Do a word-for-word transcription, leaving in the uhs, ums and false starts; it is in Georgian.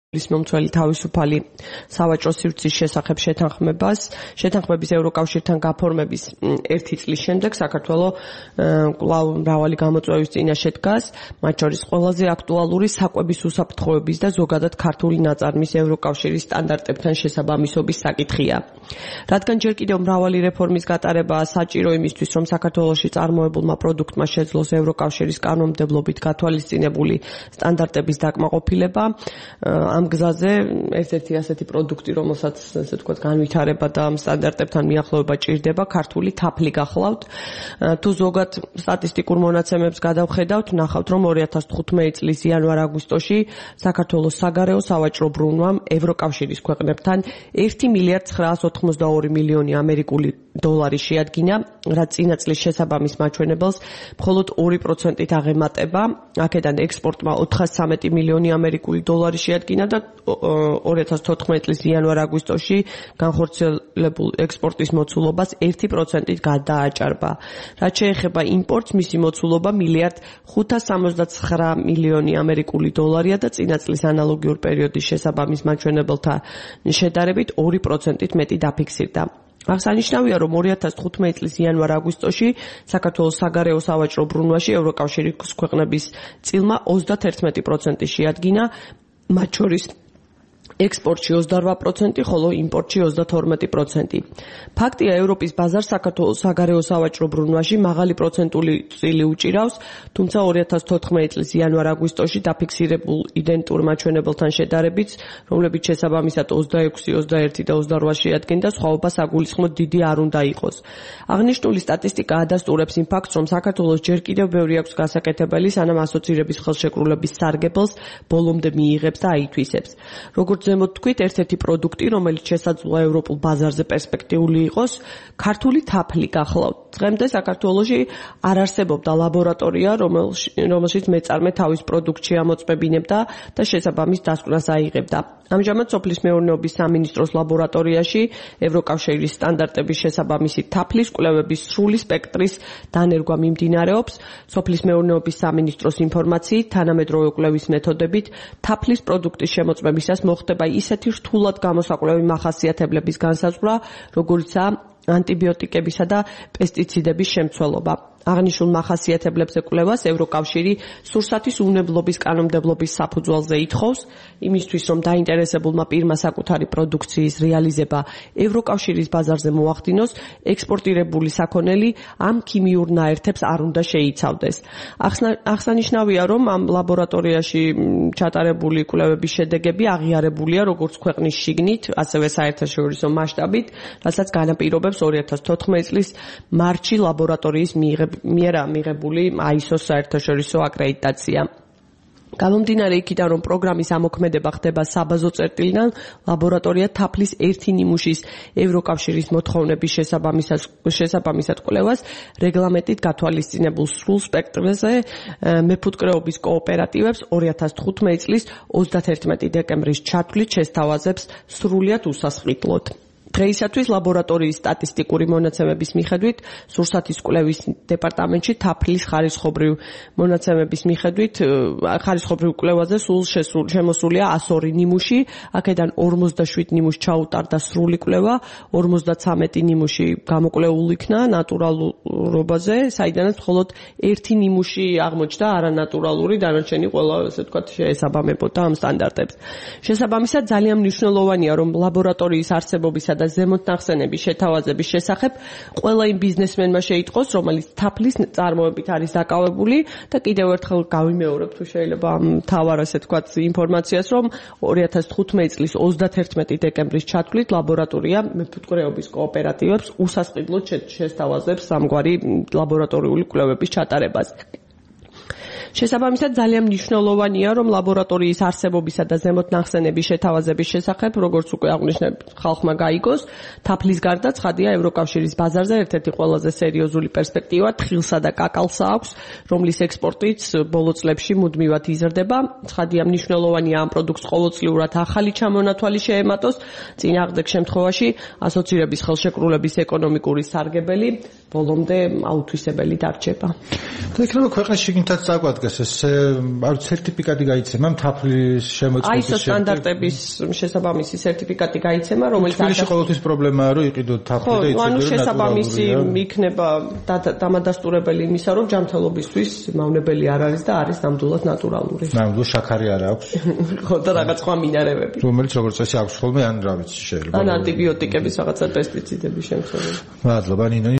Momțuali თავისუფალი სავაჭრო სივრცის შესახებ შეთანხმებას, შეთანხმების ევროკავშირთან გაფორმების ერთი წლის შემდეგ საქართველოს კვლავ მრავალი გამოწვევის წინაშე დგას, მათ შორის ყველაზე აქტუალური საკვების უსაფრთხოების და ზოგადად ქართული ნაწარმის ევროკავშირის სტანდარტებთან შესაბამისობის საკითხია. რადგან ჯერ კიდევ მრავალი რეფორმის გატარებაა საჭირო იმისთვის, რომ საქართველოში წარმოებულმა პროდუქტმა შეძლოს ევროკავშირის კანონმდებლობით გათვალისწინებული სტანდარტების დაკმაყოფილება, ამ გზაზე ერთ-ერთი ასეთი პროდუქტი, რომელსაც ასე ვთქვათ, განვითარება და სტანდარტებთან მიახლოება ჭირდება, ქართული თაფლი გახლავთ. თუ ზოგად სტატისტიკურ მონაცემებს გადავხედავთ, ნახავთ, რომ ორი ათას თხუთმეტი წლის იანვარ-აგვისტოში საქართველოს საგარეო სავაჭრო ბრუნვამ ევროკავშირის ქვეყნებთან ერთი მილიარდი ცხრაას ოთხმოცდაორი მილიონი ამერიკული დოლარი შეადგინა, რაც წინა წლის შესაბამის მაჩვენებელს მხოლოდ ორი პროცენტით აღემატება. აქედან ექსპორტმა ოთხას ცამეტი მილიონი ამერიკული დოლარი შეადგინა და ორი ათას თოთხმეტი წლის იანვარ-აგვისტოში განხორციელებულ ექსპორტის მოცულობას ერთი პროცენტით გადააჭარბა. რაც შეეხება იმპორტს, მისი მოცულობა მილიარდი ხუთას სამოცდაცხრა მილიონი ამერიკული დოლარია და წინა წლის ანალოგიურ პერიოდის შესაბამის მაჩვენებელთან შედარებით ორი პროცენტით მეტი დაფიქსირდა. აღსანიშნავია, რომ ორი ათას თხუთმეტი წლის იანვარ-აგვისტოში საქართველოს საგარეო სავაჭრო ბრუნვაში ევროკავშირის ქვეყნების წილმა ოცდაათერთმეტი პროცენტი შეადგინა, მათ შორის ექსპორტში ოცდაორვა პროცენტი, ხოლო იმპორტში ოცდათორმეტი პროცენტი. ფაქტია, ევროპის ბაზარს საქართველოს საგარეო სავაჭრო ბრუნვაში მაღალი პროცენტული წილი უჭირავს, თუმცა ორი ათას თოთხმეტი წლის იანვარ-აგვისტოში დაფიქსირებულ იდენტურ მაჩვენებელთან შედარებით, რომლებიც შესაბამისად ოცდაექვსი, ოცდაერთი და ოცდარვა შეადგენდა, სხვაობა საგულისხმოდ დიდი არ უნდა იყოს. აღნიშნული სტატისტიკა ადასტურებს იმ ფაქტს, რომ საქართველოს ჯერ კიდევ ბევრი აქვს გასაკეთებელი, სანამ ასოცირების ხელშეკრულების სარგებელს ბოლომდე მიიღებს და აითვისებს. როგორც ზემოთ თქვით, ერთ-ერთი პროდუქტი, რომელიც შესაძლოა ევროპულ ბაზარზე პერსპექტიული იყოს, ქართული თაფლი გახლავთ. დღემდე საქართველოში არ არსებობდა ლაბორატორია, რომელშიც მეწარმე თავის პროდუქტში ამოწმებინებდა და შესაბამის დასკვნას აიღებდა. ამჟამად სოფლის მეურნეობის სამინისტროს ლაბორატორიაში ევროკავშირის სტანდარტების შესაბამისი თაფლის კვლევების სრული სპექტრის დანერგვა მიმდინარეობს. სოფლის მეურნეობის სამინისტროს ინფორმაციით, თანამედროვე კვლევის მეთოდებით თაფლის პროდუქტის შემოწმებისას მოხდება ისეთი რთულად გამოსაკვლევი მახასიათებლების განსაზღვრა, როგორიცაა ანტიბიოტიკებისა და პესტიციდების შემცველობა. აღნიშნულ მახასიათებლებზე კვლევას ევროკავშირი სურსათის უნებლობის კანონმდებლობის საფუძველზე ითხოვს, იმისთვის, რომ დაინტერესებულმა პირმა საკუთარი პროდუქციის რეალიზება ევროკავშირის ბაზარზე მოახდინოს, ექსპორტირებული საქონელი ამ ქიმიურ ნაერთებს არ უნდა შეიცავდეს. აღსანიშნავია, რომ ამ ლაბორატორიაში ჩატარებული კვლევების შედეგები აღიარებულია როგორც ქვეყნის შიგნით, ასევე საერთაშორისო მასშტაბით, რასაც განაპირობებს ორი ათას თოთხმეტი წლის მარტში ლაბორატორიის მიიღება მიერა მიღებული აი ეს ო-ს საერთაშორისო აკრედიტაცია. გამომდინარე იქიდან, რომ პროგრამის ამოქმედება ხდება საბაზო წერტილიდან, ლაბორატორია თაფლის ერთი ნიმუშის ევროკავშირის მოთხოვნების შესაბამისად კვლევას რეგლამენტით გათვალისწინებულ სრულ სპექტრზე მეფუტკრეობის კოოპერატივებს ორი ათას თხუთმეტი წლის ოცდათერთმეტი დეკემბრის ჩათვლით შესთავაზებს სრულიად უსასყიდლოდ. დღეისათვის ლაბორატორიის სტატისტიკური მონაცემების მიხედვით სურსათის კვლევის დეპარტამენტში თაფლის ხარისხობრივ მონაცემების მიხედვით ხარისხობრივ კვლევაზე სულ შემოსულია ასი ორი ნიმუში, აქედან ორმოცდაშვიდ ნიმუშს ჩაუტარდა სრული კვლევა, ორმოცდაცამეტი ნიმუში გამოკვლეულ იქნა ნატურალურობაზე, საიდანაც მხოლოდ ერთი ნიმუში აღმოჩნდა არანატურალური, დანარჩენი ყველა ასე ვთქვათ შეესაბამებოდა ამ სტანდარტებს. შესაბამისად, ძალიან მნიშვნელოვანია, რომ ლაბორატორიის არსებობისა და ზემოთ ნახსენების შეთავაზების შესახებ ყველა იმ ბიზნესმენმა შეიტყოს, რომელიც თაფლის წარმოებით არის დაკავებული და კიდევ ერთხელ გავიმეორებ თუ შეიძლება ამ თავარ ასე ვთქვათ ინფორმაციას, რომ ორი ათას თხუთმეტი წლის ოცდათერთმეტი დეკემბრის ჩათვლით ლაბორატორია მეფუტკრეობის კოოპერატივებს უსასყიდლოდ შესთავაზებს ამგვარი ლაბორატორიული კვლევების ჩატარებას. შესაბამისად, ძალიან მნიშვნელოვანია, რომ ლაბორატორიის არსებობისა და ზემოთ ნახსენების შეთავაზების შესახებ, როგორც უკვე აღვნიშნეთ, ხალხმა გაიგოს, თაფლის გარდა ცხადია ევროკავშირის ბაზარზე ერთ-ერთი ყველაზე სერიოზული პერსპექტივა თხილსა და კაკალსა აქვს, რომლის ექსპორტიც ბოლო წლებში მუდმივად იზრდება. ცხადია, მნიშვნელოვანია ამ პროდუქტს ყოველწლიურად ახალი ჩამონათვალი შეემატოს, წინააღმდეგ შემთხვევაში ასოცირების ხელშეკრულების ეკონომიკური სარგებელი ბოლომდე აუთვისებელი დარჩება. და იქნება ქვეყნის შიგნითაც დაგვადგეს ეს არ სერტიფიკატი გაიცემა მთაფლის შემოწყობის აისო სტანდარტების შესაბამისი სერტიფიკატი გაიცემა, რომელიც თბილისში ყოველთვის პრობლემაა, რომ იყიდოთ თაფლი და იცოდეთ, რომ ანუ შესაბამისი იქნება დამადასტურებელი იმისა, რომ ჯანმრთელობისთვის მავნებელი არ არის და არის ნამდვილად ნატურალური. ნამდვილ შაქარი არ აქვს. ხო და რაღაც სხვა მინარევები. რომელიც როგორც წესი აქვს ხოლმე ან რა ვიცი შეიძლება. ან ანტიბიოტიკების რაღაცა პესტიციდების შემცველობა. მადლობა ნინო.